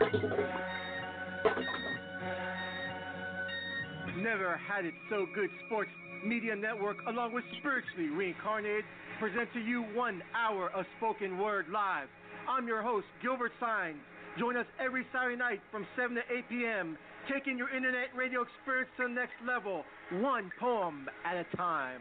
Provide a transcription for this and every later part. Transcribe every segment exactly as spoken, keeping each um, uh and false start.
Never Had It So Good Sports Media Network, along with Spiritually Reincarnated, present to you one hour of spoken word live. I'm your host, Gilbert Sines. Join us every Saturday night from seven to eight p.m., taking your internet radio experience to the next level, one poem at a time.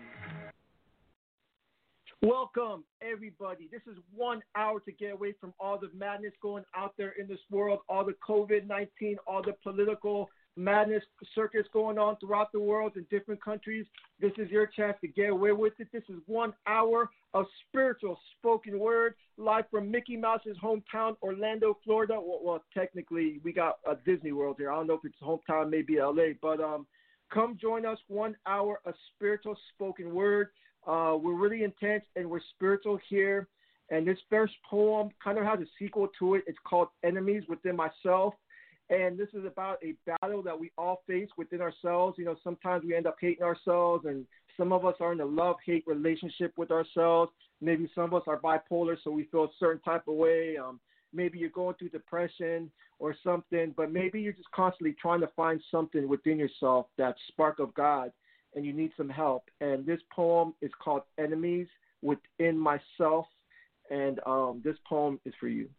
Welcome, everybody. This is one hour to get away from all the madness going out there in this world, all the covid nineteen, all the political madness circus going on throughout the world in different countries. This is your chance to get away with it. This is one hour of spiritual spoken word live from Mickey Mouse's hometown, Orlando, Florida. Well, well technically, we got a Disney World here. I don't know if it's hometown, maybe L A, but um, come join us. One hour of spiritual spoken word. Uh, we're really intense and we're spiritual here. And this first poem kind of has a sequel to it. It's called Enemies Within Myself. And this is about a battle that we all face within ourselves. You know, sometimes we end up hating ourselves, and some of us are in a love-hate relationship with ourselves. Maybe some of us are bipolar, so we feel a certain type of way. Um, maybe you're going through depression or something, but maybe you're just constantly trying to find something within yourself, that spark of God, and you need some help. And this poem is called Enemies Within Myself, and um, this poem is for you.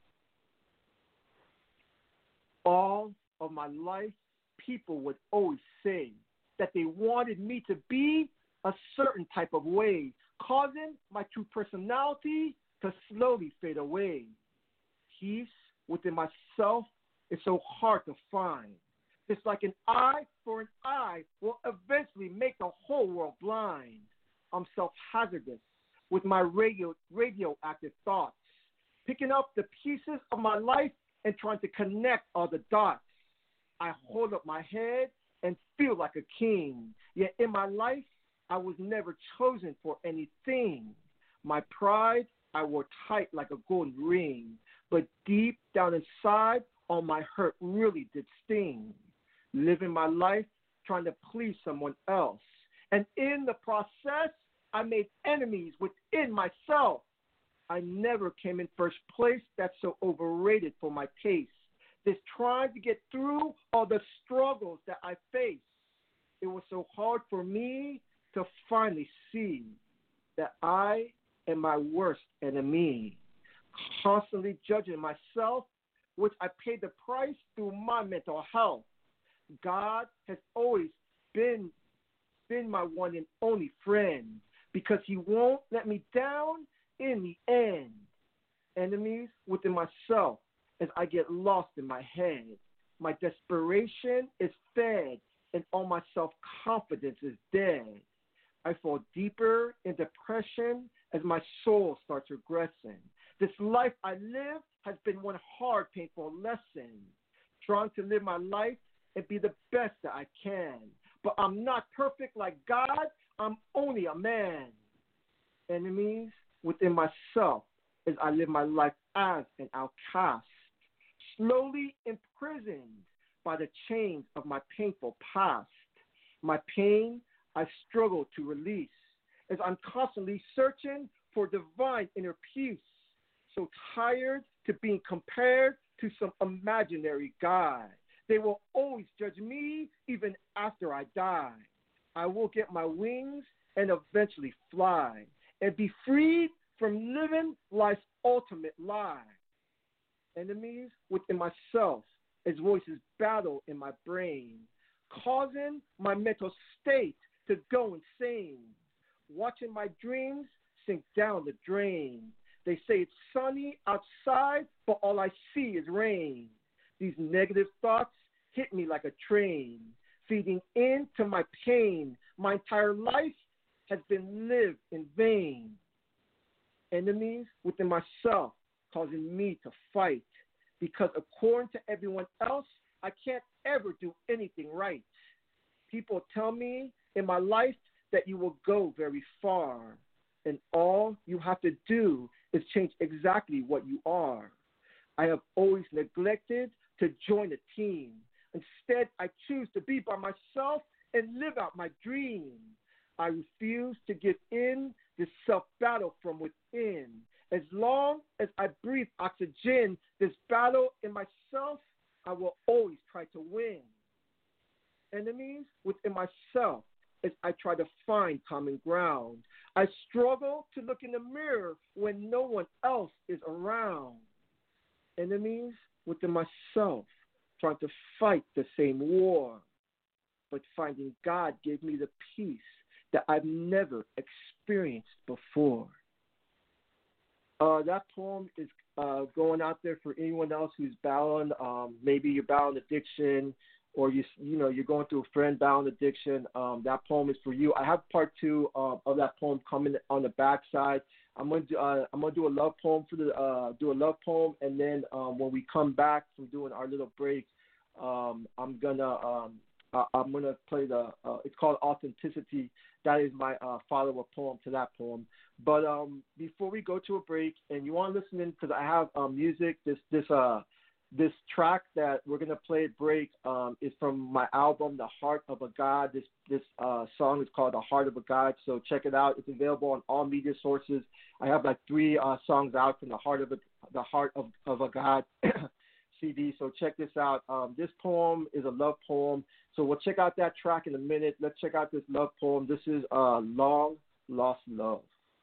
All of my life, people would always say that they wanted me to be a certain type of way, causing my true personality to slowly fade away. Peace within myself is so hard to find. It's like an eye for an eye will eventually make the whole world blind. I'm self-hazardous with my radio, radioactive thoughts, picking up the pieces of my life and trying to connect all the dots. I hold up my head and feel like a king. Yet in my life, I was never chosen for anything. My pride, I wore tight like a golden ring. But deep down inside, all my hurt really did sting. Living my life trying to please someone else. And in the process, I made enemies within myself. I never came in first place. That's so overrated for my taste. This trying to get through all the struggles that I face. It was so hard for me to finally see that I am my worst enemy. Constantly judging myself, which I paid the price through my mental health. God has always been, been my one and only friend because he won't let me down in the end. Enemies within myself as I get lost in my head. My desperation is fed and all my self-confidence is dead. I fall deeper in depression as my soul starts regressing. This life I live has been one hard, painful lesson. Trying to live my life and be the best that I can. But I'm not perfect like God. I'm only a man. Enemies within myself as I live my life as an outcast, slowly imprisoned by the chains of my painful past. My pain I struggle to release as I'm constantly searching for divine inner peace, so tired to being compared to some imaginary God. They will always judge me even after I die. I will get my wings and eventually fly and be freed from living life's ultimate lie. Enemies within myself as voices battle in my brain, causing my mental state to go insane, watching my dreams sink down the drain. They say it's sunny outside, but all I see is rain. These negative thoughts hit me like a train, feeding into my pain. My entire life has been lived in vain. Enemies within myself causing me to fight because according to everyone else, I can't ever do anything right. People tell me in my life that you will go very far, and all you have to do is change exactly what you are. I have always neglected to join a team. Instead, I choose to be by myself and live out my dream. I refuse to give in this self-battle from within. As long as I breathe oxygen, this battle in myself I will always try to win. Enemies within myself as I try to find common ground. I struggle to look in the mirror when no one else is around. Enemies within myself trying to fight the same war. But finding God gave me the peace that I've never experienced before. Uh, that poem is uh, going out there for anyone else who's battling. Um, maybe you're battling addiction, or you you know you're going through a friend battling addiction. Um, that poem is for you. I have part two uh, of that poem coming on the backside. I'm gonna do uh, I'm gonna do a love poem for the uh, do a love poem, and then um, when we come back from doing our little break, um, I'm gonna um, uh, I'm gonna play the uh, it's called Authenticity. That is my uh, follow-up poem to that poem. But um, before we go to a break, and you want to listen in because I have um, music. This this uh this track that we're gonna play at break um, is from my album, The Heart of a God. This this uh, song is called The Heart of a God. So check it out. It's available on all media sources. I have like three uh, songs out from The Heart of a The Heart of, of a God C D. So check this out. Um, this poem is a love poem. So we'll check out that track in a minute. Let's check out this love poem. This is uh, Long Lost Love.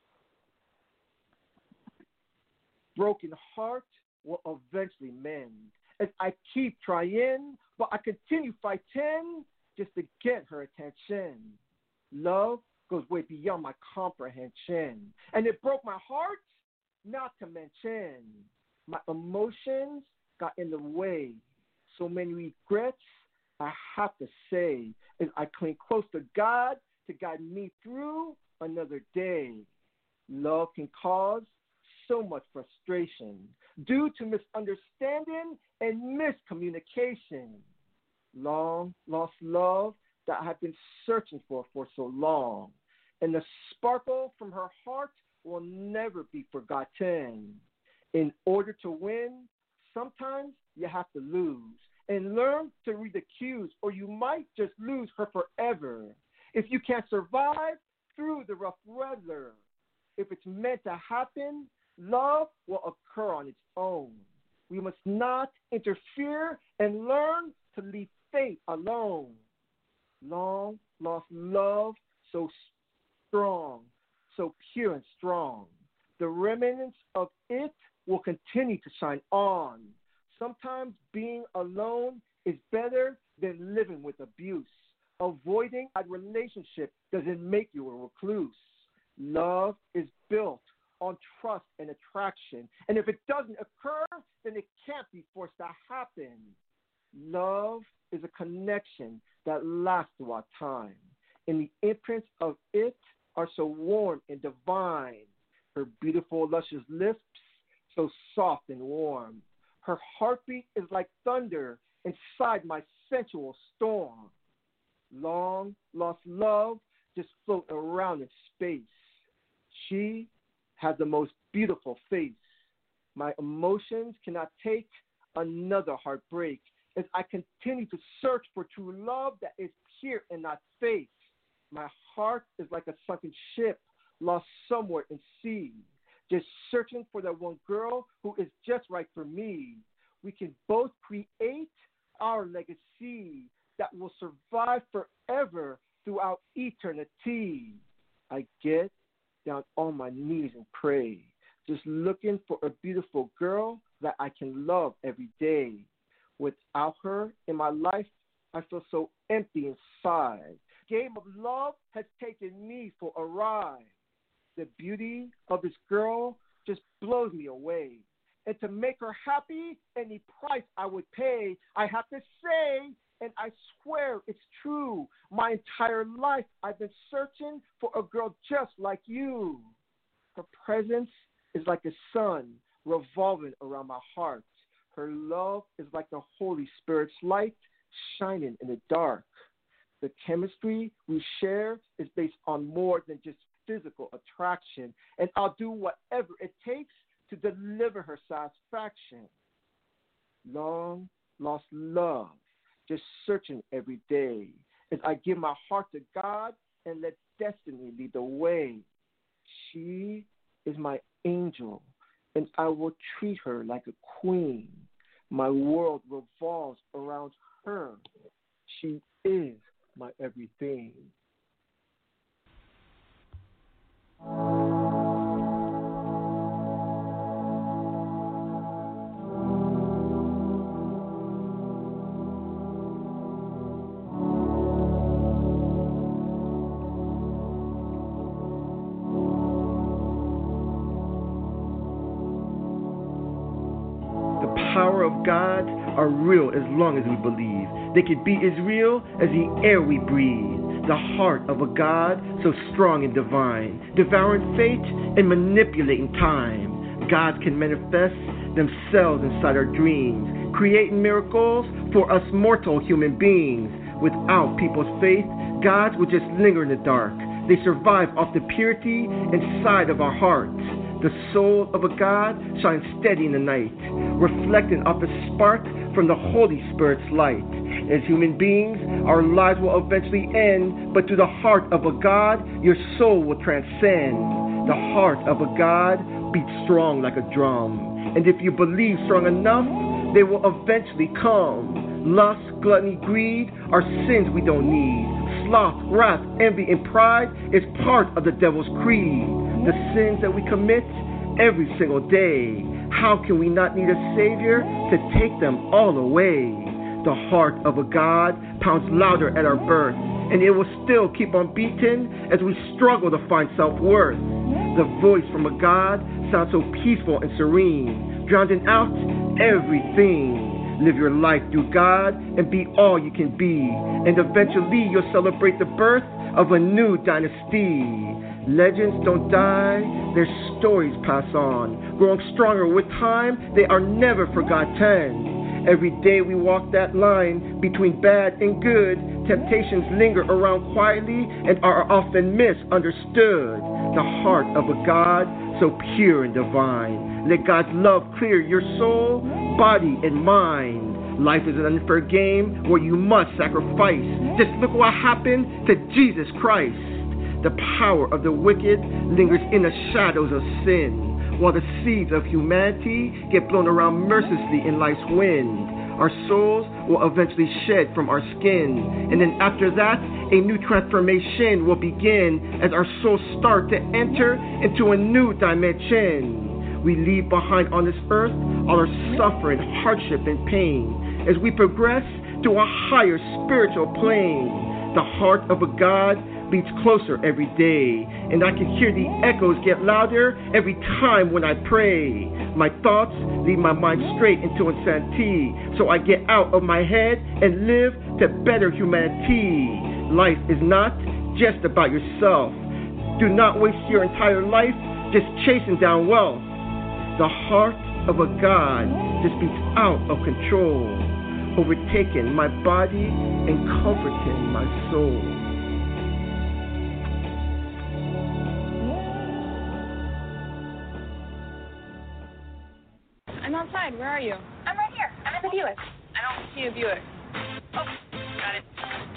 Broken heart will eventually mend. As I keep trying, but I continue fighting just to get her attention. Love goes way beyond my comprehension. And it broke my heart, not to mention. My emotions got in the way. So many regrets I have to say as I cling close to God to guide me through another day. Love can cause so much frustration due to misunderstanding and miscommunication. Long lost love that I have been searching for for so long. And the sparkle from her heart will never be forgotten. In order to win, sometimes you have to lose. And learn to read the cues, or you might just lose her forever. If you can't survive through the rough weather, if it's meant to happen, love will occur on its own. We must not interfere and learn to leave fate alone. Long lost love, so strong, so pure and strong. The remnants of it will continue to shine on. Sometimes being alone is better than living with abuse. Avoiding a relationship doesn't make you a recluse. Love is built on trust and attraction. And if it doesn't occur, then it can't be forced to happen. Love is a connection that lasts throughout time. And the imprints of it are so warm and divine. Her beautiful, luscious lips, so soft and warm. Her heartbeat is like thunder inside my sensual storm. Long lost love just floating around in space. She has the most beautiful face. My emotions cannot take another heartbreak as I continue to search for true love that is pure and not fake. My heart is like a sunken ship lost somewhere in sea. Just searching for that one girl who is just right for me. We can both create our legacy that will survive forever throughout eternity. I get down on my knees and pray, just looking for a beautiful girl that I can love every day. Without her in my life, I feel so empty inside. Game of love has taken me for a ride. The beauty of this girl just blows me away. And to make her happy, any price I would pay. I have to say, and I swear it's true, my entire life I've been searching for a girl just like you. Her presence is like the sun revolving around my heart. Her love is like the Holy Spirit's light shining in the dark. The chemistry we share is based on more than just physical attraction, and I'll do whatever it takes to deliver her satisfaction. Long lost love, just searching every day as I give my heart to God and let destiny lead the way. She is my angel, and I will treat her like a queen. My world revolves around her. She is my everything. Power of God are real as long as we believe. They could be as real as the air we breathe. The heart of a God so strong and divine, devouring fate and manipulating time. Gods can manifest themselves inside our dreams, creating miracles for us mortal human beings. Without people's faith, gods would just linger in the dark. They survive off the purity inside of our hearts. The soul of a God shines steady in the night, reflecting off a spark from the Holy Spirit's light. As human beings, our lives will eventually end, but through the heart of a God, your soul will transcend. The heart of a God beats strong like a drum, and if you believe strong enough, they will eventually come. Lust, gluttony, greed are sins we don't need. Sloth, wrath, envy, and pride is part of the devil's creed. The sins that we commit every single day. How can we not need a Savior to take them all away? The heart of a God pounds louder at our birth, and it will still keep on beating as we struggle to find self-worth. The voice from a God sounds so peaceful and serene, drowning out everything. Live your life through God and be all you can be, and eventually you'll celebrate the birth of a new dynasty. Legends don't die, their stories pass on. Growing stronger with time, they are never forgotten. Every day we walk that line between bad and good. Temptations linger around quietly and are often misunderstood. The heart of a God so pure and divine. Let God's love clear your soul, body, and mind. Life is an unfair game where you must sacrifice. Just look what happened to Jesus Christ. The power of the wicked lingers in the shadows of sin, while the seeds of humanity get blown around mercilessly in life's wind. Our souls will eventually shed from our skin, and then after that, a new transformation will begin as our souls start to enter into a new dimension. We leave behind on this earth all our suffering, hardship, and pain as we progress to a higher spiritual plane. The heart of a God beats closer every day, and I can hear the echoes get louder every time when I pray. My thoughts lead my mind straight into insanity, so I get out of my head and live to better humanity. Life is not just about yourself. Do not waste your entire life just chasing down wealth. The heart of a God just beats out of control, overtaking my body and comforting my soul. I'm outside. Where are you? I'm right here. I'm at the Buick. I don't see a Buick. Oh, got it.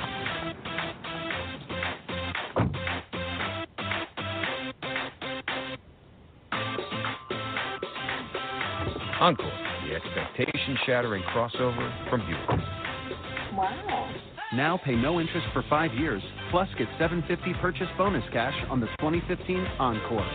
Encore, the expectation-shattering crossover from Buick. Wow. Now pay no interest for five years, plus get seven hundred fifty dollars purchase bonus cash on the twenty fifteen Encore.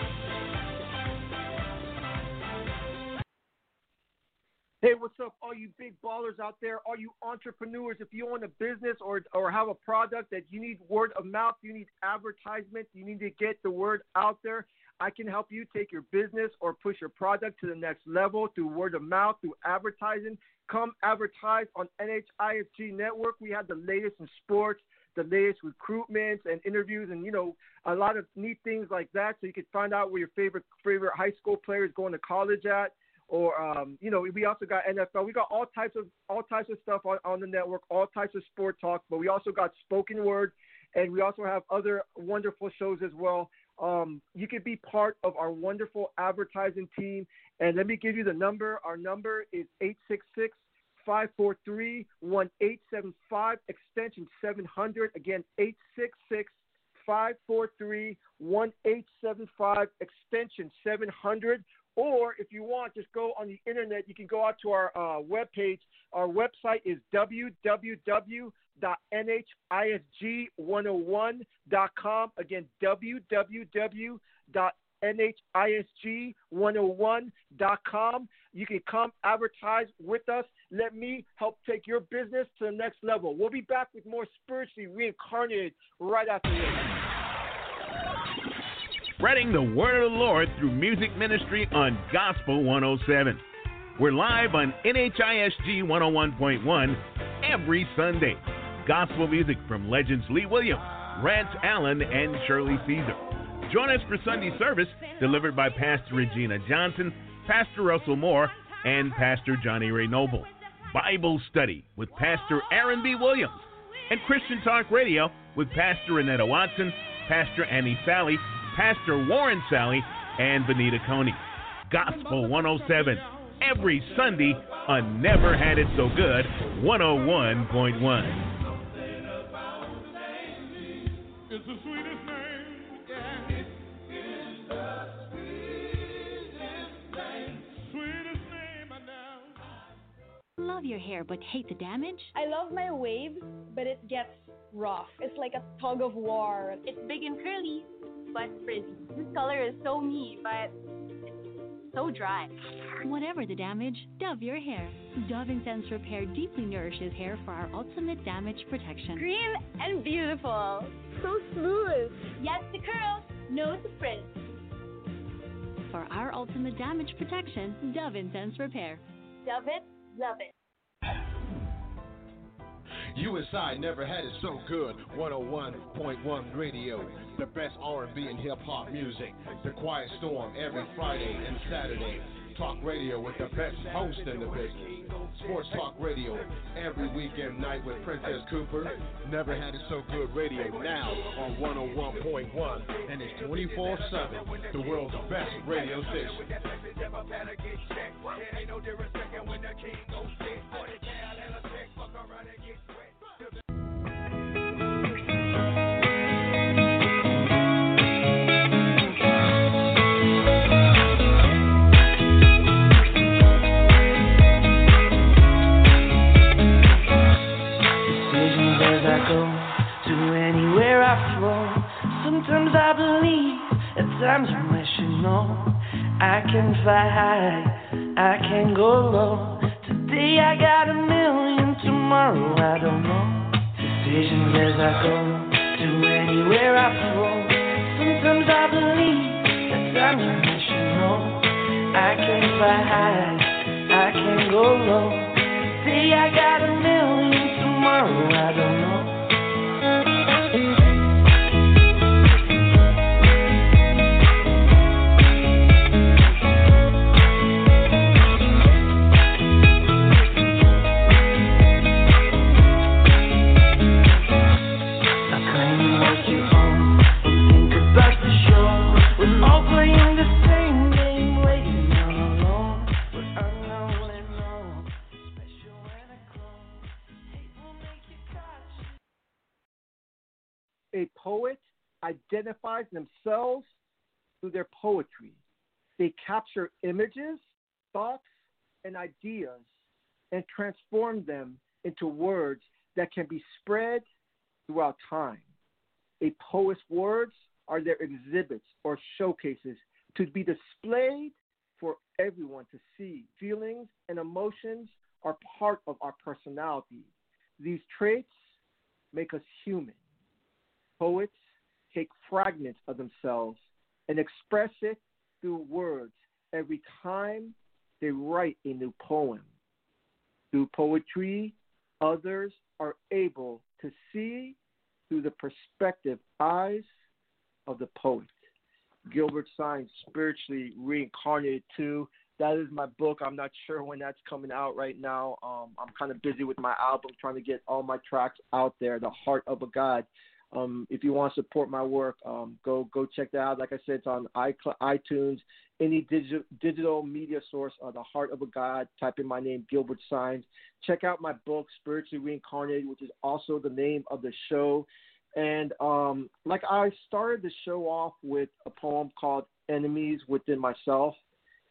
Hey, what's up, all you big ballers out there, all you entrepreneurs? If you own a business or or have a product that you need word of mouth, you need advertisement, you need to get the word out there, I can help you take your business or push your product to the next level through word of mouth, through advertising. Come advertise on N H I F G Network. We have the latest in sports, the latest recruitments and interviews, and, you know, a lot of neat things like that, so you can find out where your favorite favorite high school player is going to college at. Or, um, you know, we also got N F L. We got all types of all types of stuff on, on the network, all types of sport talk. But we also got spoken word, and we also have other wonderful shows as well. Um, you can be part of our wonderful advertising team. And let me give you the number. Our number is eight six six, five four three, one eight seven five, extension seven hundred. Again, eight six six, five four three, one eight seven five, extension seven hundred. Or if you want, just go on the internet. You can go out to our uh, webpage. Our website is w w w dot n h i s g one oh one dot com. Again, w w w dot n h i s g one oh one dot com. You can come advertise with us. Let me help take your business to the next level. We'll be back with more Spiritually Reincarnated right after this. Spreading the word of the Lord through music ministry on Gospel one oh seven. We're live on N H I S G one oh one point one every Sunday. Gospel music from legends Lee Williams, Rance Allen, and Shirley Caesar. Join us for Sunday service delivered by Pastor Regina Johnson, Pastor Russell Moore, and Pastor Johnny Ray Noble. Bible study with Pastor Aaron B. Williams, and Christian Talk Radio with Pastor Renetta Watson, Pastor Annie Sally, Pastor Warren Sally, and Benita Coney. Gospel one oh seven every Sunday on Never Had It So Good one oh one point one. It's the sweetest name. Yeah. It is the sweetest name. Sweetest name I know. Love your hair but hate the damage? I love my waves, but it gets rough. It's like a tug of war. It's big and curly, but frizzy. This color is so me, but so dry. Whatever the damage, Dove your hair. Dove Intense Repair deeply nourishes hair for our ultimate damage protection. Green and beautiful. So smooth. Yes to curls, no to frizz. For our ultimate damage protection, Dove Intense Repair. Dove it, love it. U S I never had it so good. one oh one point one Radio, the best R and B and hip hop music. The Quiet Storm every Friday and Saturday. Talk radio with the best host in the business. Sports Talk Radio every weekend night with Princess Cooper. Never had it so good radio now on one oh one point one, and it's twenty-four seven. The world's best radio station. Sometimes I believe, at times I wish you know I can fly high, I can go low. Today I got a million, tomorrow I don't know. Decisions as I go, to anywhere I flow. Sometimes I believe, at times I wish you know I can fly high, I can go low. Today I got a million, tomorrow I don't know. A poet identifies themselves through their poetry. They capture images, thoughts, and ideas and transform them into words that can be spread throughout time. A poet's words are their exhibits or showcases to be displayed for everyone to see. Feelings and emotions are part of our personality. These traits make us human. Poets take fragments of themselves and express it through words every time they write a new poem. Through poetry, others are able to see through the perspective eyes of the poet. Gilbert Symes, Spiritually Reincarnated two. That is my book. I'm not sure when that's coming out right now. Um, I'm kind of busy with my album, trying to get all my tracks out there. The Heart of a God. Um, if you want to support my work, um, go go check that out. Like I said, it's on iTunes, any digital digital media source. Uh, the Heart of a God. Type in my name, Gilbert Symes. Check out my book, Spiritually Reincarnated, which is also the name of the show. And um, like I started the show off with a poem called Enemies Within Myself.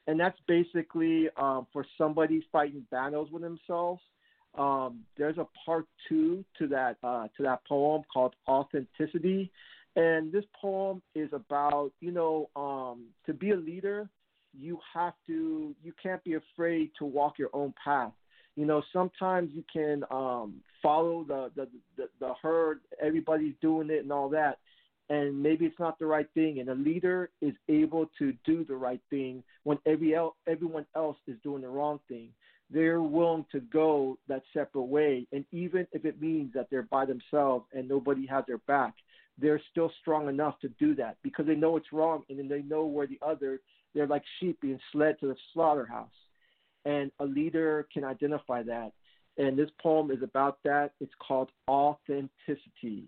and that's basically um, for somebody fighting battles with themselves. Um, there's a part two to that uh, to that poem called Authenticity, and this poem is about, you know, um, to be a leader, you have to you can't be afraid to walk your own path. You know, sometimes you can um, follow the, the, the, the herd, everybody's doing it and all that, and maybe it's not the right thing. And a leader is able to do the right thing when every el- everyone else is doing the wrong thing. They're willing to go that separate way, and even if it means that they're by themselves and nobody has their back, they're still strong enough to do that because they know it's wrong, and then they know where the other, they're like sheep being led to the slaughterhouse. And a leader can identify that. And this poem is about that. It's called Authenticity.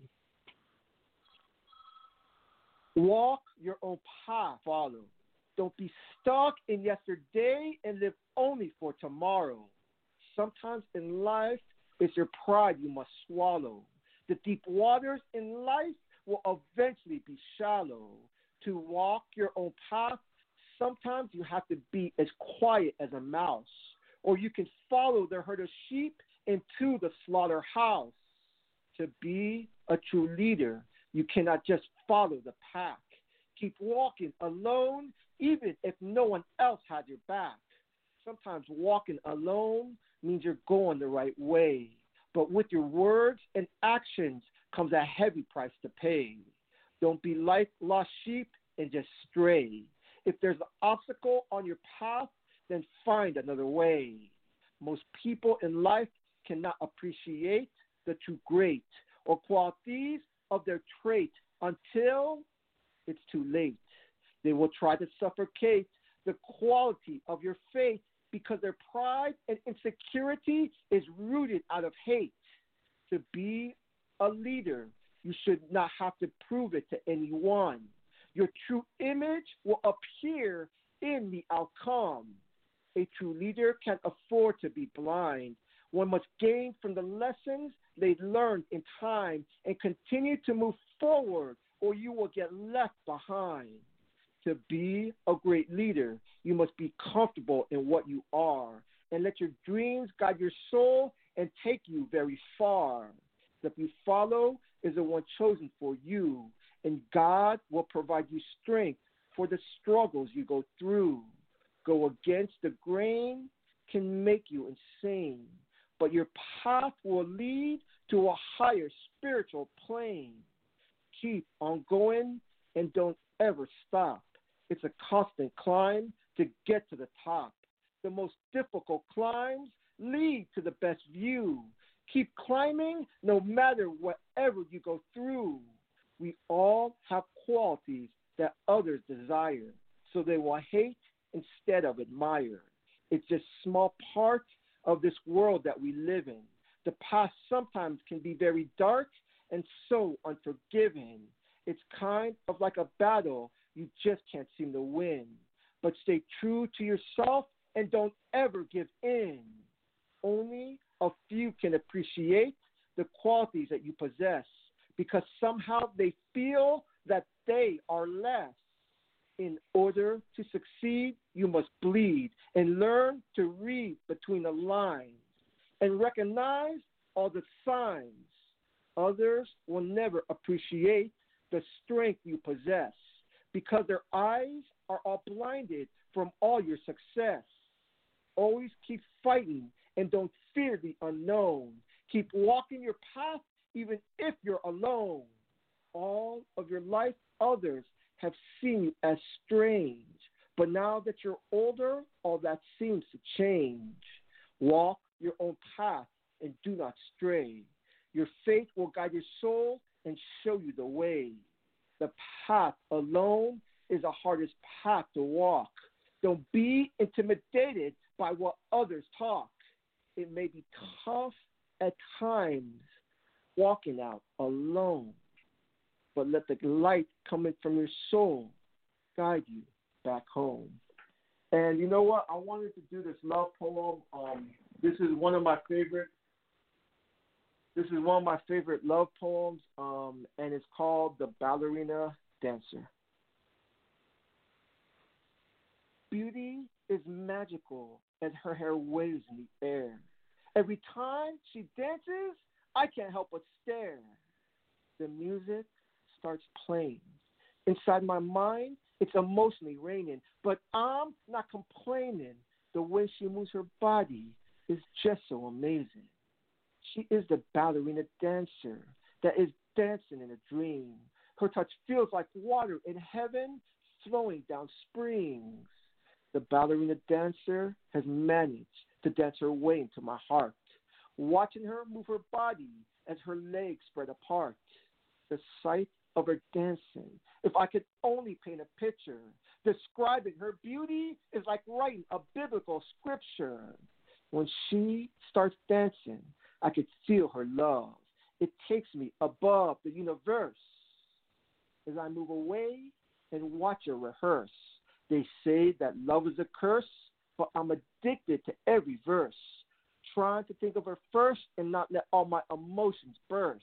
Walk your own path, follow. Don't be stuck in yesterday and live only for tomorrow. Sometimes in life, it's your pride you must swallow. The deep waters in life will eventually be shallow. To walk your own path, sometimes you have to be as quiet as a mouse, or you can follow the herd of sheep into the slaughterhouse. To be a true leader, you cannot just follow the pack. Keep walking alone, even if no one else has your back. Sometimes walking alone means you're going the right way, but with your words and actions comes a heavy price to pay. Don't be like lost sheep and just stray. If there's an obstacle on your path, then find another way. Most people in life cannot appreciate the true great or qualities of their trait until it's too late. They will try to suffocate the quality of your faith because their pride and insecurity is rooted out of hate. To be a leader, you should not have to prove it to anyone. Your true image will appear in the outcome. A true leader can't afford to be blind. One must gain from the lessons they learned in time and continue to move forward, or you will get left behind. To be a great leader, you must be comfortable in what you are and let your dreams guide your soul and take you very far. The you follow is the one chosen for you, and God will provide you strength for the struggles you go through. Go against the grain can make you insane, but your path will lead to a higher spiritual plane. Keep on going and don't ever stop. It's a constant climb to get to the top. The most difficult climbs lead to the best view. Keep climbing no matter whatever you go through. We all have qualities that others desire, so they will hate instead of admire. It's just a small part of this world that we live in. The past sometimes can be very dark and so unforgiving. It's kind of like a battle you just can't seem to win. But stay true to yourself and don't ever give in. Only a few can appreciate the qualities that you possess because somehow they feel that they are less. In order to succeed, you must bleed and learn to read between the lines and recognize all the signs. Others will never appreciate the strength you possess because their eyes are all blinded from all your success. Always keep fighting and don't fear the unknown. Keep walking your path even if you're alone. All of your life, others have seen you as strange, but now that you're older, all that seems to change. Walk your own path and do not stray. Your faith will guide your soul and show you the way. The path alone is the hardest path to walk. Don't be intimidated by what others talk. It may be tough at times walking out alone, but let the light coming from your soul guide you back home. And you know what? I wanted to do this love poem. Um, this is one of my favorite. This is one of my favorite love poems, um, and it's called "The Ballerina Dancer." beauty is magical as her hair waves in the air. Every time she dances, I can't help but stare. The music starts playing. Inside my mind, it's emotionally raining, but I'm not complaining. The way she moves her body is just so amazing. She is the ballerina dancer that is dancing in a dream. Her touch feels like water in heaven flowing down springs. The ballerina dancer has managed to dance her way into my heart, watching her move her body as her legs spread apart. The sight of her dancing, if I could only paint a picture, describing her beauty is like writing a biblical scripture. When she starts dancing, I could feel her love. It takes me above the universe. As I move away and watch her rehearse, they say that love is a curse, but I'm addicted to every verse, trying to think of her first and not let all my emotions burst.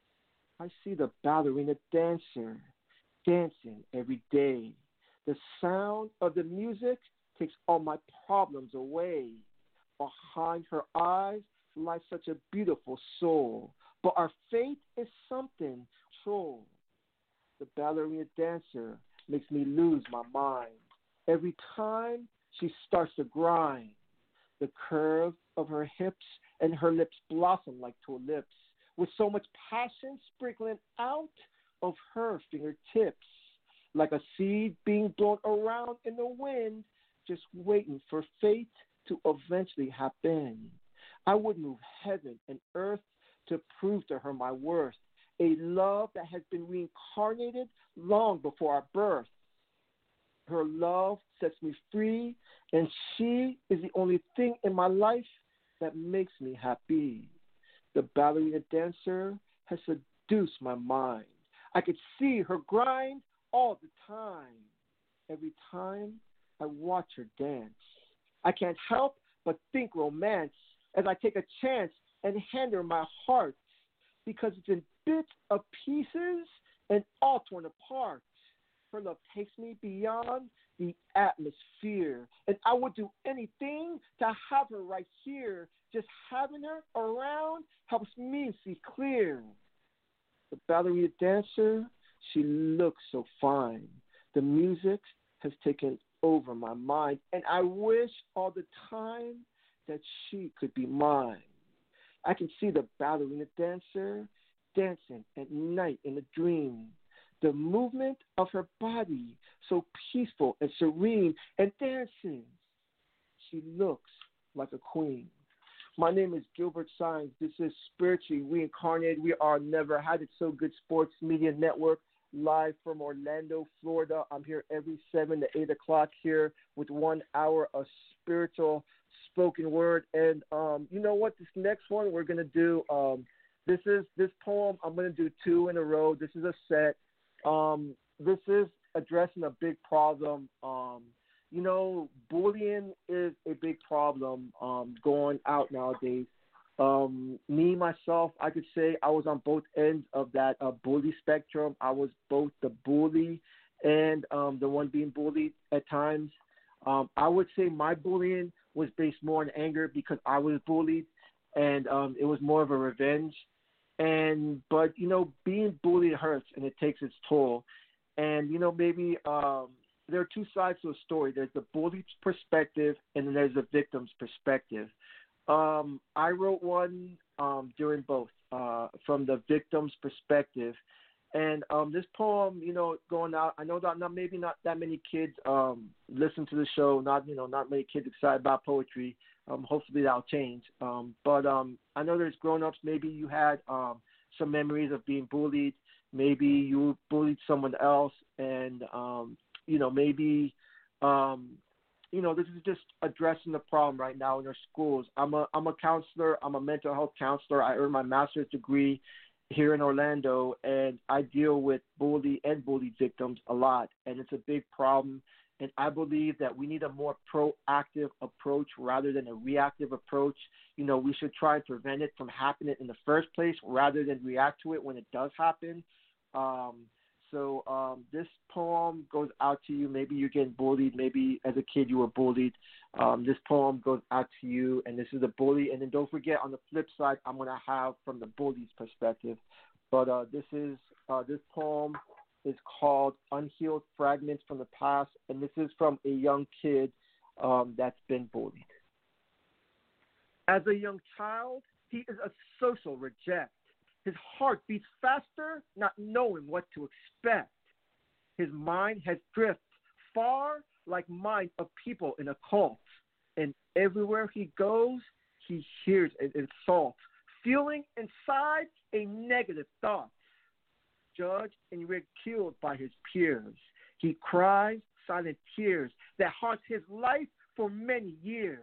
I see the ballerina dancer dancing every day. The sound of the music takes all my problems away. Behind her eyes lies such a beautiful soul, but our faith is something troll. The ballerina dancer makes me lose my mind. Every time she starts to grind, the curve of her hips and her lips blossom like tulips, with so much passion sprinkling out of her fingertips, like a seed being blown around in the wind, just waiting for fate to eventually happen. I would move heaven and earth to prove to her my worth, a love that has been reincarnated long before our birth. Her love sets me free, and she is the only thing in my life that makes me happy. The ballerina dancer has seduced my mind. I could see her grind all the time. Every time I watch her dance, I can't help but think romance as I take a chance and hand her my heart, because it's in bits of pieces and all torn apart. Her love takes me beyond the atmosphere, and I would do anything to have her right here. Just having her around helps me see clear. The ballerina dancer, she looks so fine. The music has taken over my mind, and I wish all the time that she could be mine. I can see the ballerina dancer dancing at night in a dream. The movement of her body so peaceful and serene, and dancing, she looks like a queen. My name is Gilbert Sines. This is Spiritually Reincarnated. We are Never Had It So Good Sports Media Network, live from Orlando, Florida. I'm here every seven to eight o'clock here with one hour of spiritual spoken word. And um, you know what? This next one we're gonna do. Um, this is this poem. I'm gonna do two in a row. This is a set. Um, this is addressing a big problem. Um, you know, bullying is a big problem um, going out nowadays. Um, me, myself, I could say I was on both ends of that uh, bully spectrum. I was both the bully and um, the one being bullied at times. Um, I would say my bullying was based more on anger because I was bullied, and um, it was more of a revenge. And but you know, being bullied hurts and it takes its toll. And you know, maybe um, there are two sides to a story. There's the bully's perspective, and then there's the victim's perspective. Um, I wrote one um, during both, uh, from the victim's perspective. And um, this poem, you know, going out, I know that not maybe not that many kids um, listen to the show. Not you know, not many kids excited about poetry. Um, hopefully that'll change. Um, but um, I know there's grown-ups. Maybe you had um, some memories of being bullied. Maybe you bullied someone else, and um, you know, maybe. Um, You know, this is just addressing the problem right now in our schools. I'm a I'm a counselor. I'm a mental health counselor. I earned my master's degree here in Orlando, and I deal with bully and bullied victims a lot, and it's a big problem. And I believe that we need a more proactive approach rather than a reactive approach. You know, we should try and prevent it from happening in the first place rather than react to it when it does happen. Um, So um, this poem goes out to you. Maybe you're getting bullied. Maybe as a kid you were bullied. Um, this poem goes out to you, and this is a bully. And then don't forget, on the flip side, I'm going to have from the bully's perspective. But uh, this is uh, this poem is called Unhealed Fragments from the Past, and this is from a young kid um, that's been bullied. As a young child, he is a social reject. His heart beats faster, not knowing what to expect. His mind has drifted far like mind of people in a cult. And everywhere he goes, he hears an insult, feeling inside a negative thought. Judged and ridiculed by his peers, he cries silent tears that haunt his life for many years.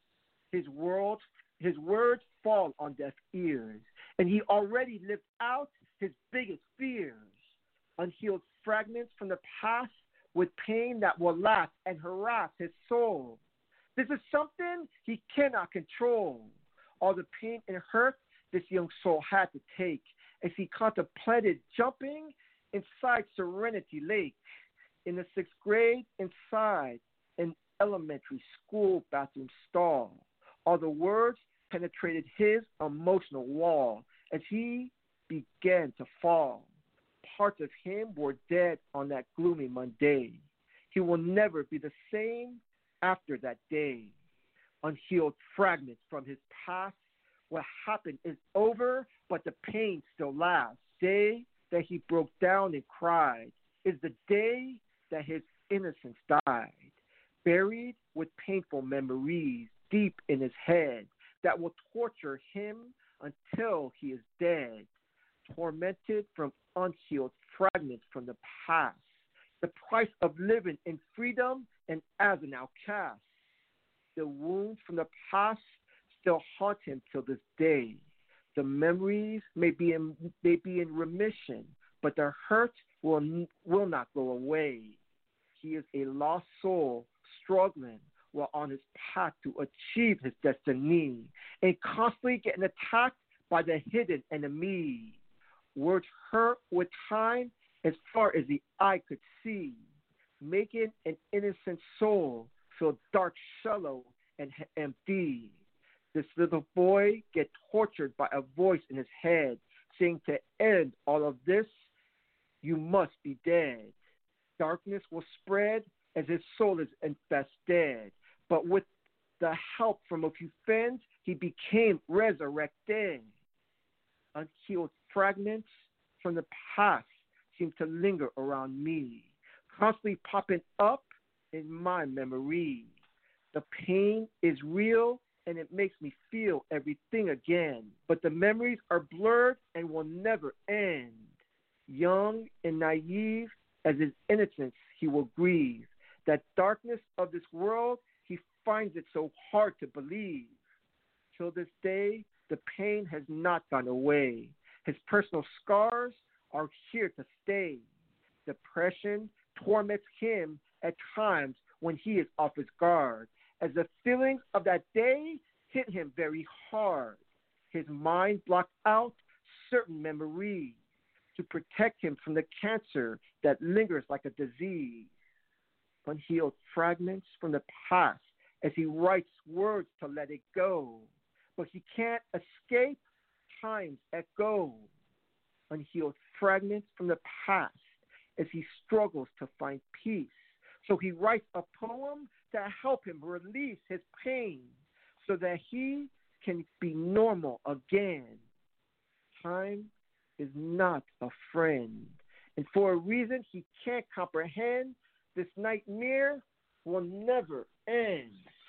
His world, his words fall on deaf ears, and he already lived out his biggest fears. Unhealed fragments from the past with pain that will last and harass his soul. This is something he cannot control. All the pain and hurt this young soul had to take as he contemplated jumping inside Serenity Lake in the sixth grade inside an elementary school bathroom stall. All the words penetrated his emotional wall as he began to fall. Parts of him were dead on that gloomy Monday. He will never be the same after that day. Unhealed fragments from his past. What happened is over, but the pain still lasts. Day that he broke down and cried is the day that his innocence died. Buried with painful memories deep in his head that will torture him until he is dead. Tormented from unhealed fragments from the past. The price of living in freedom and as an outcast. The wounds from the past still haunt him till this day. The memories may be in, may be in remission, but the hurt will, will not go away. He is a lost soul struggling while on his path to achieve his destiny and constantly getting attacked by the hidden enemy. Words hurt with time as far as the eye could see, making an innocent soul feel dark, shallow, and empty. This little boy gets tortured by a voice in his head saying to end all of this, you must be dead. Darkness will spread as his soul is infested. But with the help from a few friends, he became resurrected. Unhealed fragments from the past seem to linger around me, constantly popping up in my memory. The pain is real and it makes me feel everything again. But the memories are blurred and will never end. Young and naive as his innocence, he will grieve. That darkness of this world, he finds it so hard to believe. Till this day, the pain has not gone away. His personal scars are here to stay. Depression torments him at times when he is off his guard, as the feelings of that day hit him very hard. His mind blocked out certain memories to protect him from the cancer that lingers like a disease. Unhealed fragments from the past as he writes words to let it go, but he can't escape time's echo. Unhealed fragments from the past as he struggles to find peace. So he writes a poem to help him release his pain so that he can be normal again. Time is not a friend, and for a reason he can't comprehend, this nightmare will never end.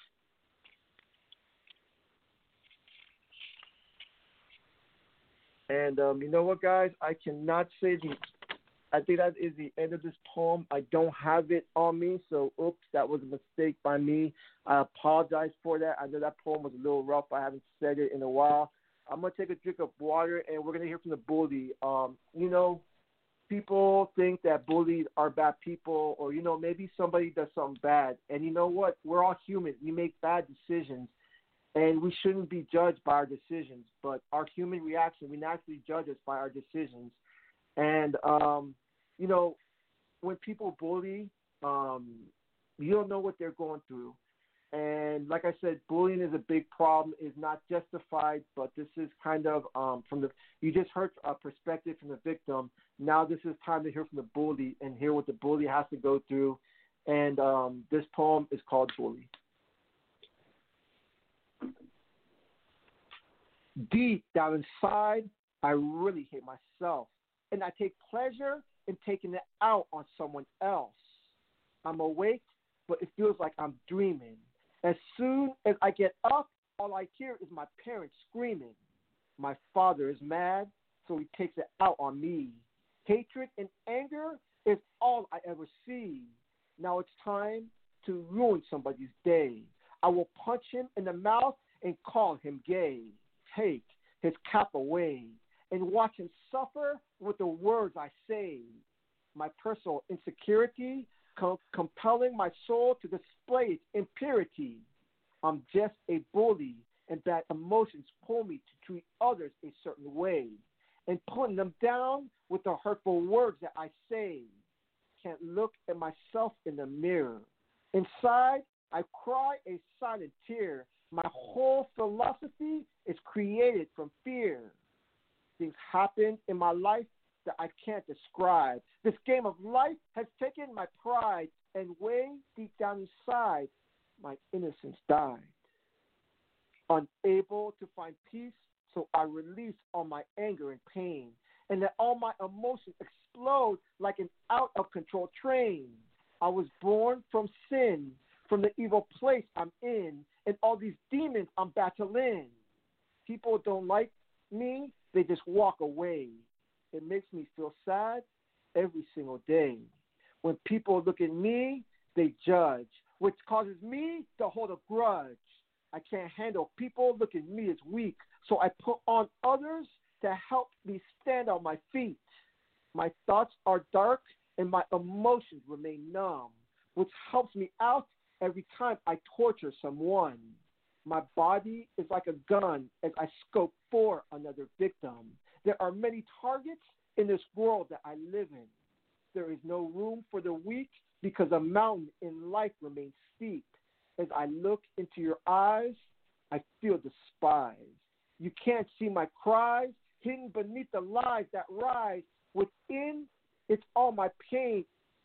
And um, you know what, guys? I cannot say the. I think that is the end of this poem. I don't have it on me, so oops, that was a mistake by me. I apologize for that. I know that poem was a little rough. I haven't said it in a while. I'm gonna take a drink of water, and we're gonna hear from the bully. Um, you know, people think that bullies are bad people, or you know, maybe somebody does something bad. And you know what? We're all human. We make bad decisions. And we shouldn't be judged by our decisions, but our human reaction, we naturally judge us by our decisions. And um, you know, when people bully, um, you don't know what they're going through. And like I said, bullying is a big problem. It's not justified, but this is kind of um, from the, you just heard a perspective from the victim. Now this is time to hear from the bully and hear what the bully has to go through. And um, this poem is called Bully. Deep down inside, I really hate myself, and I take pleasure in taking it out on someone else. I'm awake, but it feels like I'm dreaming. As soon as I get up, all I hear is my parents screaming. My father is mad, so he takes it out on me. Hatred and anger is all I ever see. Now it's time to ruin somebody's day. I will punch him in the mouth and call him gay. Take his cap away and watch him suffer with the words I say. My personal insecurity com- compelling my soul to display its impurity. I'm just a bully, and that emotions pull me to treat others a certain way, and putting them down with the hurtful words that I say. Can't look at myself in the mirror. Inside, I cry a silent tear. My whole philosophy is created from fear. Things happen in my life that I can't describe. This game of life has taken my pride, and way deep down inside, my innocence died. Unable to find peace, so I release all my anger and pain, and let all my emotions explode like an out-of-control train. I was born from sin, from the evil place I'm in, and all these demons I'm battling. People don't like me, they just walk away. It makes me feel sad every single day. When people look at me, they judge, which causes me to hold a grudge. I can't handle people looking at me as weak, so I put on others to help me stand on my feet. My thoughts are dark and my emotions remain numb, which helps me out every time I torture someone. My body is like a gun as I scope for another victim. There are many targets in this world that I live in. There is no room for the weak because a mountain in life remains steep. As I look into your eyes, I feel despised. You can't see my cries hidden beneath the lies that rise within. It's all my pain.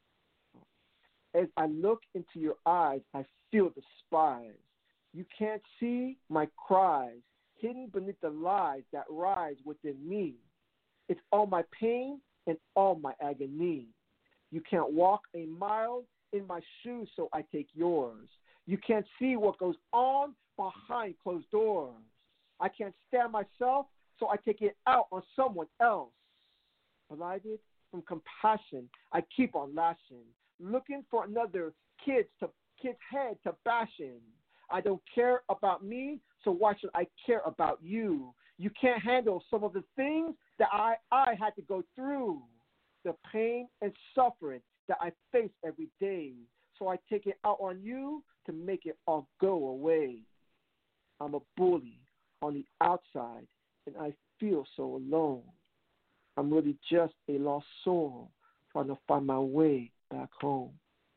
As I look into your eyes, I feel despised. You can't see my cries hidden beneath the lies that rise within me. It's all my pain and all my agony. You can't walk a mile in my shoes, so I take yours. You can't see what goes on behind closed doors. I can't stand myself, so I take it out on someone else. Blinded from compassion, I keep on lashing, looking for another kid's to kid's head to bash in. I don't care about me, so why should I care about you? You can't handle some of the things that I, I had to go through, the pain and suffering that I face every day. So I take it out on you to make it all go away. I'm a bully on the outside, and I feel so alone. I'm really just a lost soul trying to find my way back home.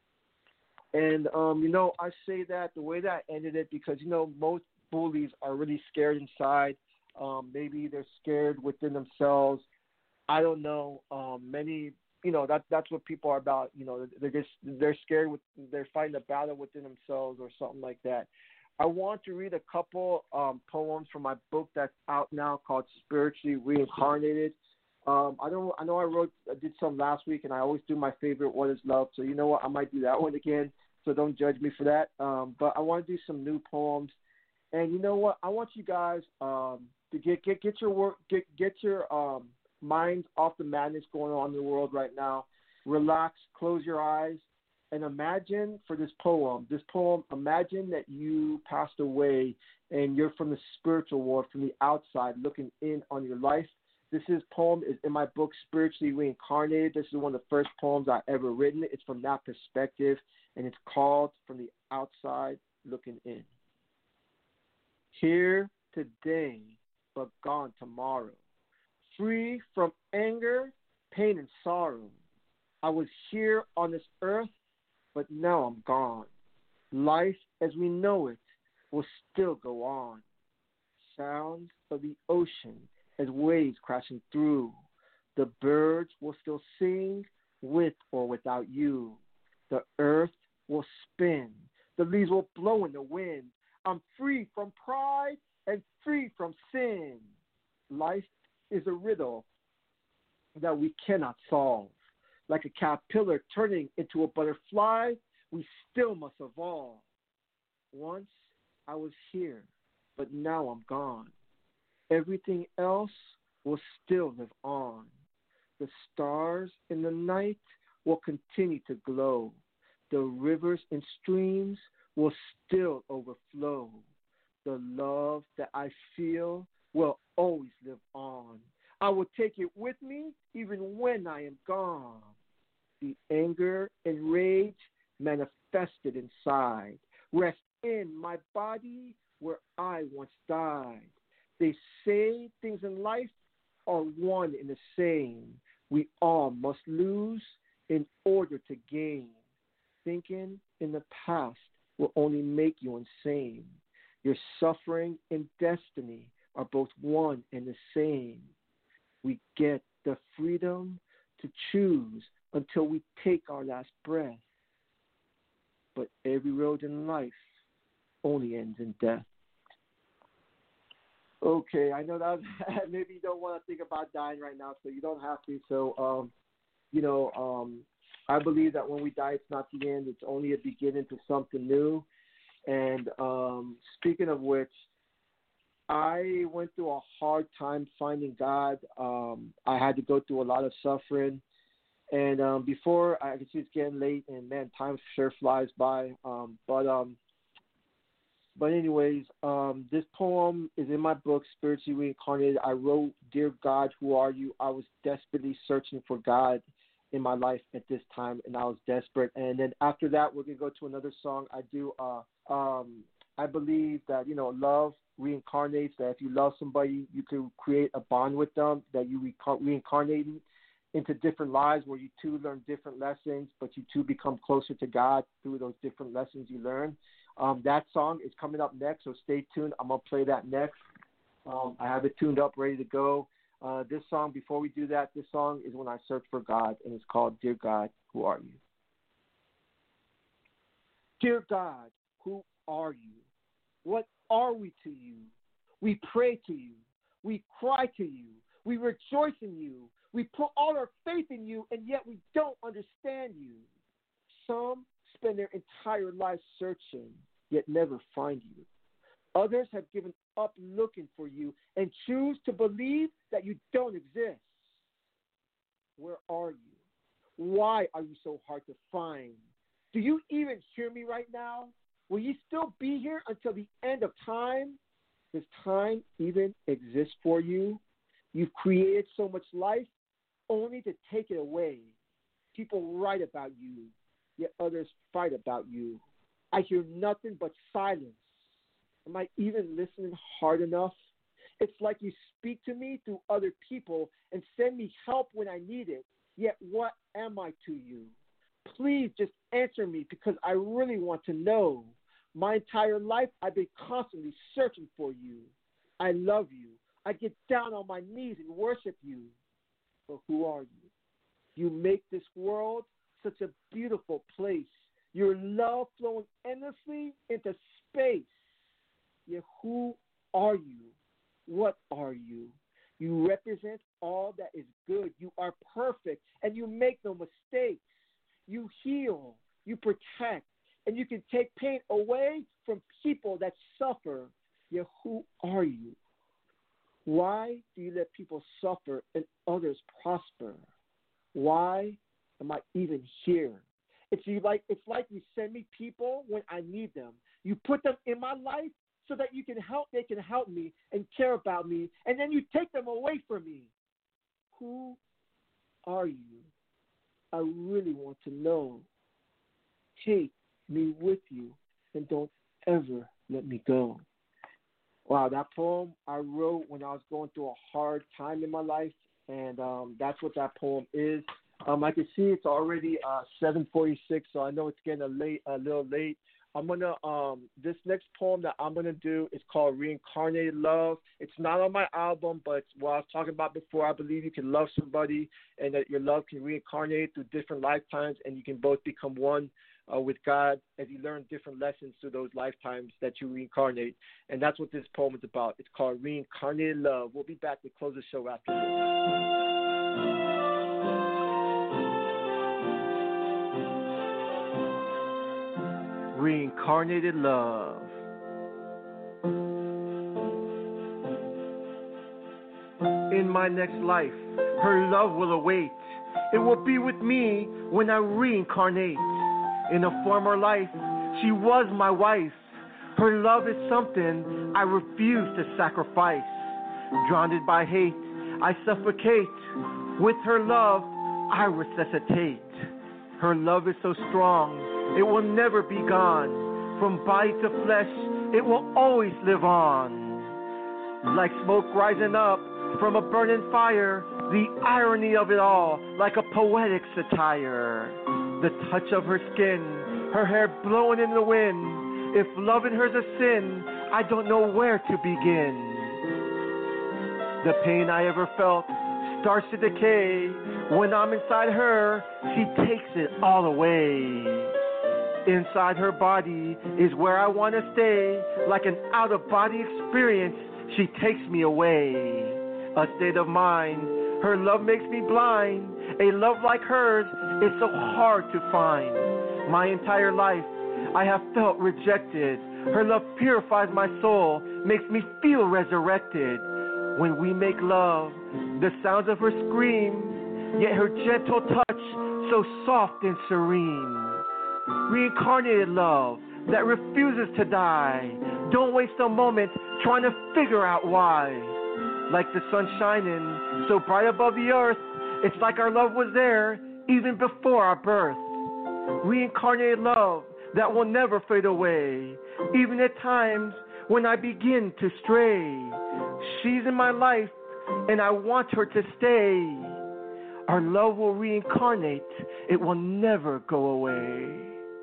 And, um, you know, I say that the way that I ended it because, you know, most bullies are really scared inside. Um, maybe they're scared within themselves. I don't know. Um, many, you know, that that's what people are about. You know, they're just they're scared with they're fighting a battle within themselves or something like that. I want to read a couple um, poems from my book that's out now called Spiritually Reincarnated. Um, I don't. I know I wrote, I did some last week, and I always do my favorite, What is Love. So you know what, I might do that one again. So don't judge me for that. Um, but I want to do some new poems, and you know what, I want you guys um, to get get get your work, get get your um, minds off the madness going on in the world right now. Relax, close your eyes, and imagine for this poem. This poem, imagine that you passed away, and you're from the spiritual world, from the outside, looking in on your life. This is poem is in my book, Spiritually Reincarnated. This is one of the first poems I've ever written. It's from that perspective, and it's called From the Outside Looking In. Here today, but gone tomorrow. Free from anger, pain, and sorrow. I was here on this earth, but now I'm gone. Life as we know it will still go on. Sounds of the ocean as waves crashing through. The birds will still sing with or without you. The earth will spin. The leaves will blow in the wind. I'm free from pride and free from sin. Life is a riddle that we cannot solve. Like a caterpillar turning into a butterfly, we still must evolve. Once I was here, but now I'm gone. Everything else will still live on. The stars in the night will continue to glow. The rivers and streams will still overflow. The love that I feel will always live on. I will take it with me even when I am gone. The anger and rage manifested inside rest in my body where I once died. They say things in life are one and the same. We all must lose in order to gain. Thinking in the past will only make you insane. Your suffering and destiny are both one and the same. We get the freedom to choose until we take our last breath. But every road in life only ends in death. Okay, I know that maybe you don't want to think about dying right now, so you don't have to. So, um, you know, um, I believe that when we die, it's not the end. It's only a beginning to something new. And um, speaking of which, I went through a hard time finding God. Um, I had to go through a lot of suffering. And um, before, I can see it's getting late, and, man, time sure flies by. Um, but, um, but anyways, um, this poem is in my book, Spiritually Reincarnated. I wrote, Dear God, who are you? I was desperately searching for God in my life at this time, and I was desperate. And then after that, we're going to go to another song. I do, uh, um, I believe that, you know, love reincarnates, that if you love somebody, you can create a bond with them, that you re- reincarnate into different lives where you two learn different lessons, but you two become closer to God through those different lessons you learn. Um, that song is coming up next, so stay tuned. I'm going to play that next. Um, I have it tuned up, ready to go. Uh, this song, before we do that, this song is When I Search for God, and it's called Dear God, Who Are You? Dear God, who are you? What are we to you? We pray to you. We cry to you. We rejoice in you. We put all our faith in you, and yet we don't understand you. Some spend their entire lives searching, yet never find you. Others have given up looking for you and choose to believe that you don't exist. Where are you? Why are you so hard to find? Do you even hear me right now? Will you still be here until the end of time? Does time even exist for you? You've created so much life only to take it away. People write about you, yet others fight about you. I hear nothing but silence. Am I even listening hard enough? It's like you speak to me through other people and send me help when I need it. Yet what am I to you? Please just answer me because I really want to know. My entire life I've been constantly searching for you. I love you. I get down on my knees and worship you. But who are you? You make this world such a beautiful place. Your love flowing endlessly into space. Yet who are you? What are you? You represent all that is good. You are perfect, and you make no mistakes. You heal, you protect, and you can take pain away from people that suffer. Yet who are you? Why do you let people suffer and others prosper? Why am I even here? It's like it's like you send me people when I need them. You put them in my life so that you can help, they can help me and care about me, and then you take them away from me. Who are you? I really want to know. Take me with you and don't ever let me go. Wow, that poem I wrote when I was going through a hard time in my life, and um, that's what that poem is. Um, I can see it's already uh, seven forty-six, so I know it's getting a late, a little late. I'm gonna um, this next poem that I'm gonna do is called "Reincarnated Love." It's not on my album, but it's what I was talking about before. I believe you can love somebody, and that your love can reincarnate through different lifetimes, and you can both become one uh, with God as you learn different lessons through those lifetimes that you reincarnate. And that's what this poem is about. It's called "Reincarnated Love." We'll be back to close the show after this. Reincarnated love. In my next life, her love will await. It will be with me when I reincarnate. In a former life, she was my wife. Her love is something I refuse to sacrifice. Drowned by hate, I suffocate. With her love, I resuscitate. Her love is so strong, it will never be gone. From body to flesh, it will always live on. Like smoke rising up from a burning fire, the irony of it all, like a poetic satire. The touch of her skin, her hair blowing in the wind. If loving her's a sin, I don't know where to begin. The pain I ever felt starts to decay. When I'm inside her, she takes it all away. Inside her body is where I want to stay. Like an out-of-body experience, she takes me away. A state of mind, her love makes me blind. A love like hers is so hard to find. My entire life, I have felt rejected. Her love purifies my soul, makes me feel resurrected. When we make love, the sounds of her scream, yet her gentle touch, so soft and serene. Reincarnated love that refuses to die. Don't waste a moment trying to figure out why. Like the sun shining so bright above the earth, it's like our love was there even before our birth. Reincarnated love that will never fade away, even at times when I begin to stray. She's in my life and I want her to stay. Our love will reincarnate, it will never go away.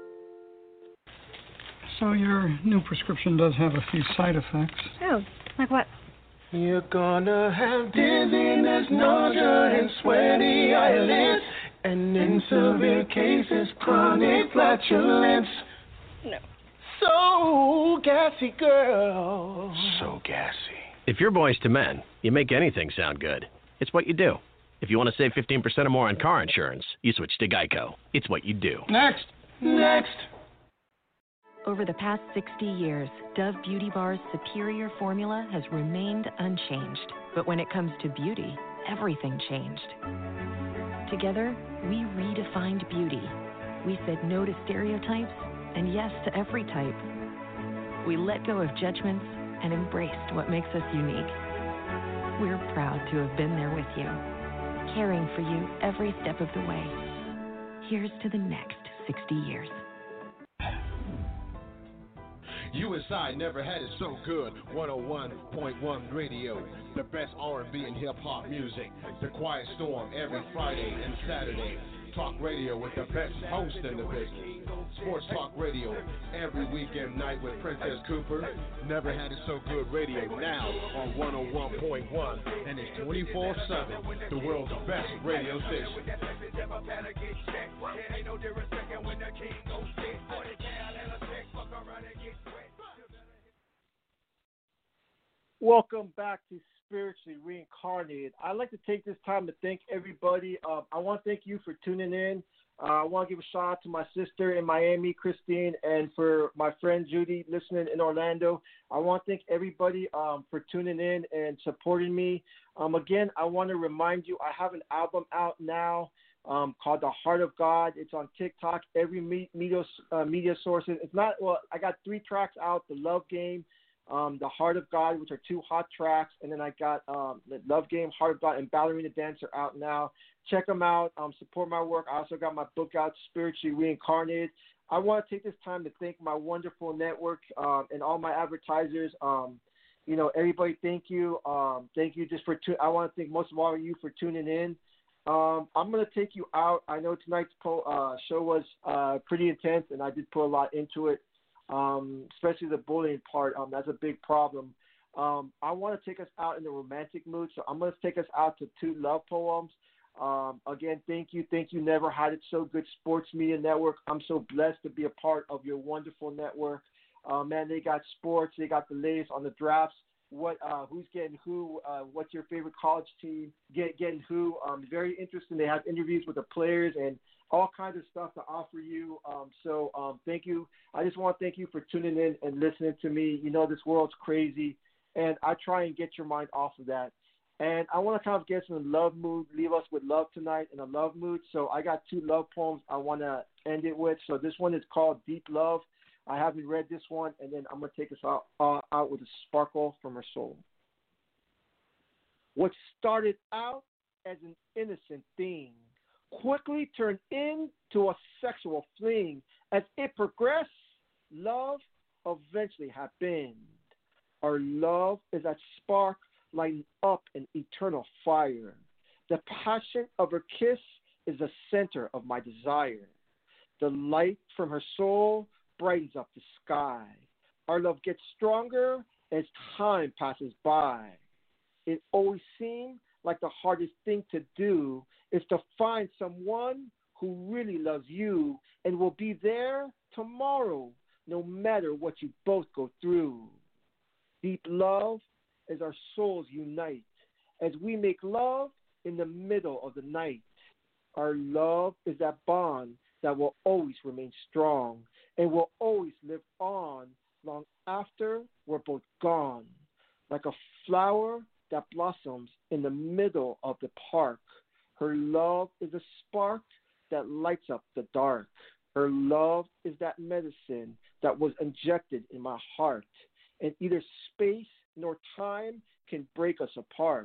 So your new prescription does have a few side effects. Oh, like what? You're gonna have dizziness, nausea, and sweaty eyelids, and in severe cases, chronic flatulence. No. So gassy, girl. So gassy. If you're Boys to Men, you make anything sound good. It's what you do. If you want to save fifteen percent or more on car insurance, you switch to Geico. It's what you do. Next. Next. Over the past sixty years, Dove Beauty Bar's superior formula has remained unchanged. But when it comes to beauty, everything changed. Together, we redefined beauty. We said no to stereotypes and yes to every type. We let go of judgments and embraced what makes us unique. We're proud to have been there with you, caring for you every step of the way. Here's to the next sixty years. U S I never had it so good. one oh one point one Radio, the best R and B and hip hop music. The Quiet Storm every Friday and Saturday. Talk radio with the best host in the business. Sports Talk Radio every weekend night with Princess Cooper. Never had it so good radio now on one oh one point one, and it's twenty-four seven. The world's best radio station. Welcome back to Spiritually Reincarnated. I'd like to take this time to thank everybody. Um, I want to thank you for tuning in. Uh, I want to give a shout out to my sister in Miami, Christine, and for my friend Judy listening in Orlando. I want to thank everybody um, for tuning in and supporting me. Um, again, I want to remind you I have an album out now um, called The Heart of God. It's on TikTok, every me- media, uh, media sources. It's not, well, I got three tracks out, The Love Game, Um, The Heart of God, which are two hot tracks, and then I got um, The Love Game, Heart of God, and Ballerina Dancer out now. Check them out. Um, support my work. I also got my book out, Spiritually Reincarnated. I want to take this time to thank my wonderful network um, and all my advertisers. Um, you know, everybody, thank you. Um, thank you just for tu- I want to thank most of all you for tuning in. Um, I'm going to take you out. I know tonight's po- uh, show was uh, pretty intense, and I did put a lot into it, um, especially the bullying part. Um, that's a big problem. Um, I want to take us out in the romantic mood, so I'm going to take us out to two love poems. Um, again, thank you. Thank you, Never Had It So Good Sports Media Network. I'm so blessed to be a part of your wonderful network. Uh, man, they got sports. They got the latest on the drafts. What, uh, who's getting who, uh, what's your favorite college team, get, getting who. Um, very interesting. They have interviews with the players and all kinds of stuff to offer you. Um, so um, thank you. I just want to thank you for tuning in and listening to me. You know, this world's crazy, and I try and get your mind off of that. And I want to kind of get in a love mood, leave us with love tonight in a love mood. So I got two love poems I want to end it with. So this one is called Deep Love. I haven't read this one, and then I'm going to take us out, uh, out with a sparkle from her soul. What started out as an innocent thing quickly turned into a sexual fling. As it progressed, love eventually happened. Our love is that spark lighting up an eternal fire. The passion of her kiss is the center of my desire. The light from her soul brightens up the sky. Our love gets stronger as time passes by. It always seemed like the hardest thing to do is to find someone who really loves you and will be there tomorrow, no matter what you both go through. Deep love as our souls unite, as we make love in the middle of the night. Our love is that bond that will always remain strong and will always live on long after we're both gone. Like a flower that blossoms in the middle of the park, her love is a spark that lights up the dark. Her love is that medicine that was injected in my heart, and either space nor time can break us apart.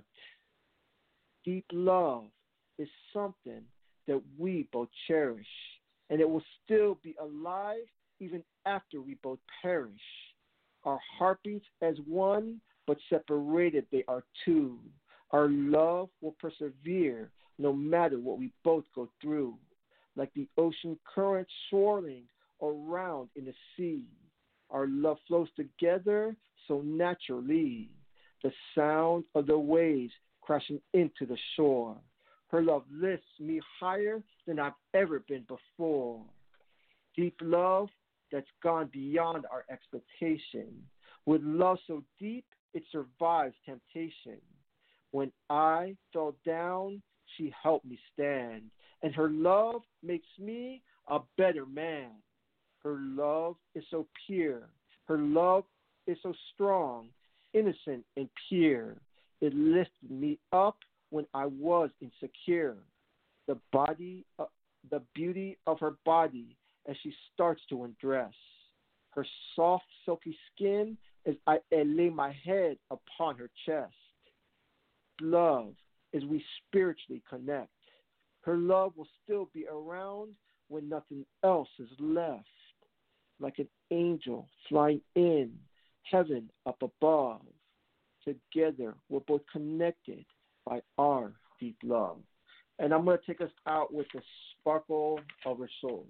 Deep love is something that we both cherish, and it will still be alive even after we both perish. Our heartbeats as one, but separated they are two. Our love will persevere no matter what we both go through. Like the ocean current swirling around in the sea, our love flows together so naturally. The sound of the waves crashing into the shore. Her love lifts me higher than I've ever been before. Deep love that's gone beyond our expectation. With love so deep, it survives temptation. When I fell down, she helped me stand. And her love makes me a better man. Her love is so pure. Her love is so strong, innocent and pure. It lifted me up when I was insecure. The body, uh, the beauty of her body as she starts to undress. Her soft, silky skin as I lay my head upon her chest. Love as we spiritually connect. Her love will still be around when nothing else is left. Like an angel flying in, heaven up above. Together, we're both connected by our deep love. And I'm going to take us out with the sparkle of her soul.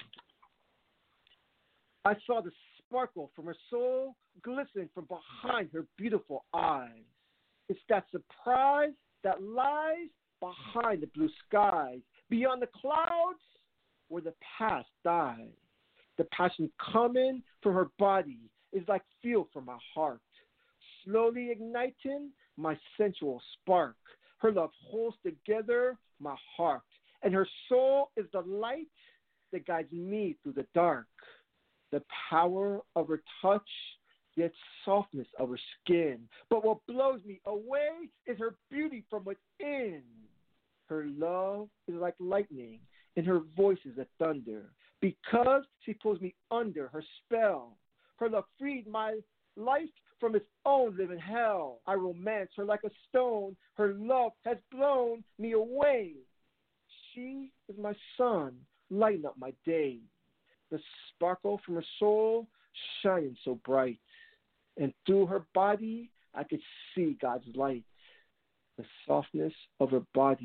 I saw the sparkle from her soul glistening from behind her beautiful eyes. It's that surprise that lies behind the blue skies, beyond the clouds where the past dies. The passion coming from her body is like fuel from my heart, slowly igniting my sensual spark. Her love holds together my heart, and her soul is the light that guides me through the dark. The power of her touch, yet softness of her skin. But what blows me away is her beauty from within. Her love is like lightning, and her voice is a thunder, because she pulls me under her spell. Her love freed my life from its own living hell. I romance her like a stone. Her love has blown me away. She is my sun, lighting up my day. The sparkle from her soul shining so bright, and through her body I could see God's light. The softness of her body,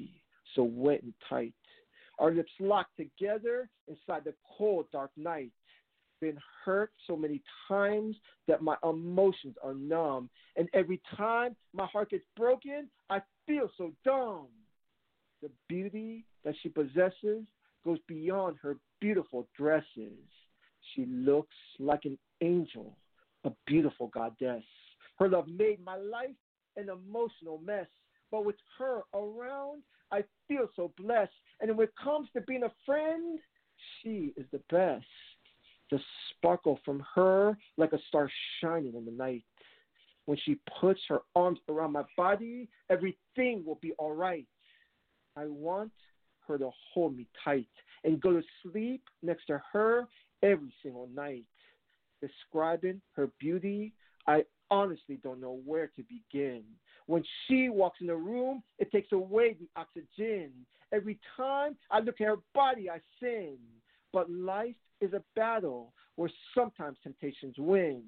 so wet and tight. Our lips locked together inside the cold, dark night. Been hurt so many times that my emotions are numb. And every time my heart gets broken, I feel so dumb. The beauty that she possesses goes beyond her beautiful dresses. She looks like an angel, a beautiful goddess. Her love made my life an emotional mess. But with her around, I feel so blessed. And when it comes to being a friend, she is the best. The sparkle from her like a star shining in the night. When she puts her arms around my body, everything will be all right. I want her to hold me tight and go to sleep next to her every single night. Describing her beauty, I honestly don't know where to begin. When she walks in the room, it takes away the oxygen. Every time I look at her body, I sin. But life is a battle where sometimes temptations win.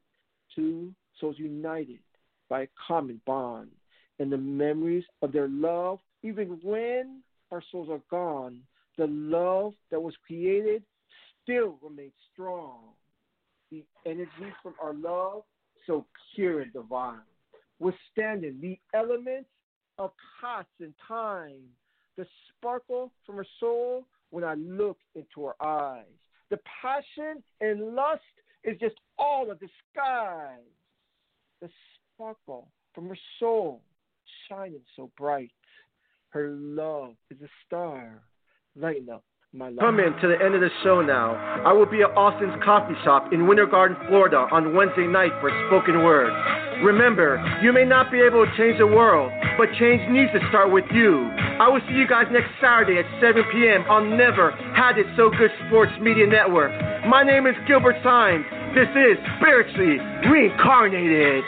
Two souls united by a common bond, and the memories of their love, even when our souls are gone, the love that was created still remains strong. The energy from our love, so pure and divine, withstanding the elements of cost and time, the sparkle from her soul when I look into her eyes. The passion and lust is just all a disguise. The sparkle from her soul shining so bright. Her love is a star lighting up my life. Coming to the end of the show now. I will be at Austin's Coffee Shop in Winter Garden, Florida on Wednesday night for spoken word. Remember, you may not be able to change the world, but change needs to start with you. I will see you guys next Saturday at seven p.m. on Never Had It So Good Sports Media Network. My name is Gilbert Symes. This is Spiritually Reincarnated.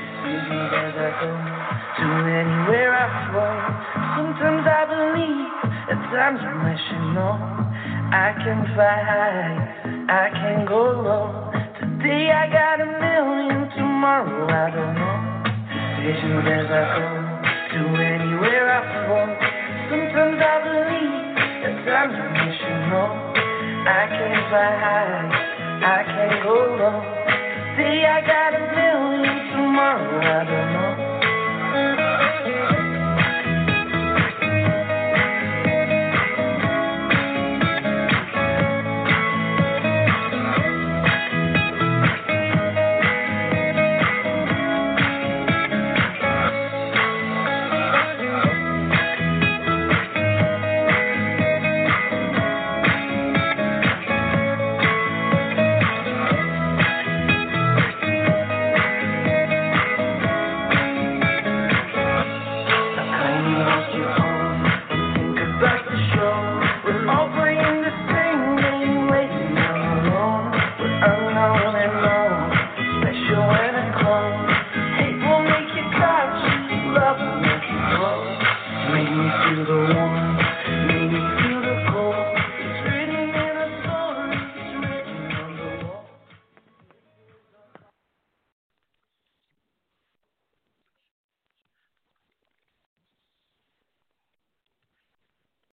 To anywhere I flow, sometimes I believe, at times I wish you know, I can fly high, I can go low. Today I got a million, tomorrow I don't know. Visions as I go, to anywhere I flow. Sometimes I believe, at times I wish you know, I can fly high, I can go low. Today I got a million, tomorrow I don't know.